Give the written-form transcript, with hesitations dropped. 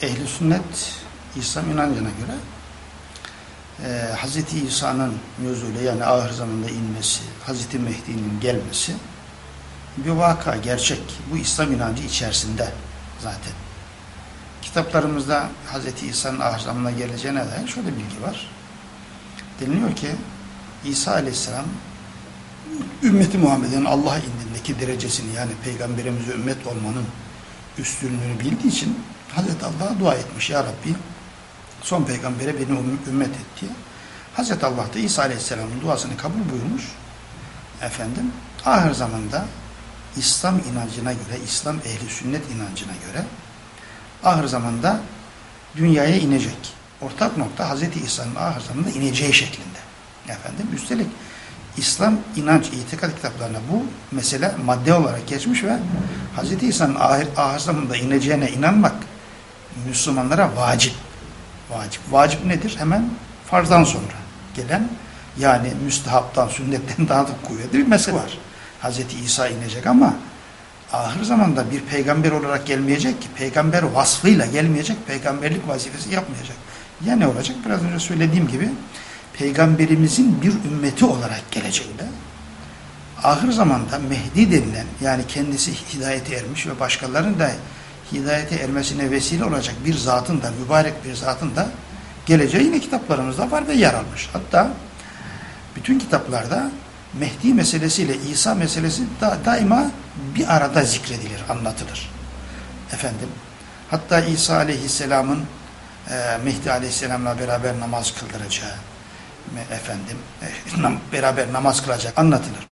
Ehl-i sünnet İslam inancına göre Hz. İsa'nın nüzulü yani ahir zamanda inmesi, Hz. Mehdi'nin gelmesi bir vaka, gerçek. Bu İslam inancı içerisinde zaten. Kitaplarımızda Hz. İsa'nın ahir zamanda geleceğine dair şöyle bilgi var. Deniliyor ki İsa Aleyhisselam ümmeti Muhammed'in Allah indindeki derecesini yani peygamberimize ümmet olmanın üstünlüğünü bildiği için Hazreti Allah'a dua etmiş. Ya Rabbi son peygambere beni ümmet et diye. Hazreti Allah da İsa Aleyhisselam'ın duasını kabul buyurmuş. Ahir zamanda İslam inancına göre, İslam ehli sünnet inancına göre ahir zamanda dünyaya inecek. Ortak nokta Hazreti İsa'nın ahir zamanda ineceği şeklinde. Üstelik İslam inanç, itikat kitaplarına bu mesele madde olarak geçmiş ve Hz. İsa'nın ahir zamanda ineceğine inanmak Müslümanlara vacip. Vacip nedir? Hemen farzdan sonra gelen yani müstehaptan, sünnetten daha da kuvvetli bir mesele var. Hz. İsa inecek ama ahir zamanda bir peygamber olarak gelmeyecek ki, peygamber vasfıyla gelmeyecek, peygamberlik vazifesi yapmayacak. Ya ne olacak? Biraz önce söylediğim gibi peygamberimizin bir ümmeti olarak geleceğiyle ahir zamanda Mehdi denilen yani kendisi hidayete ermiş ve başkalarının da hidayete ermesine vesile olacak bir zatın da, mübarek bir zatın da geleceği yine kitaplarımızda var ve yer almış. Hatta bütün kitaplarda Mehdi meselesiyle İsa meselesi daima bir arada zikredilir, anlatılır. Hatta İsa Aleyhisselam'ın Mehdi Aleyhisselam'la beraber namaz kıldıracağı, beraber namaz kılacak anlatılır.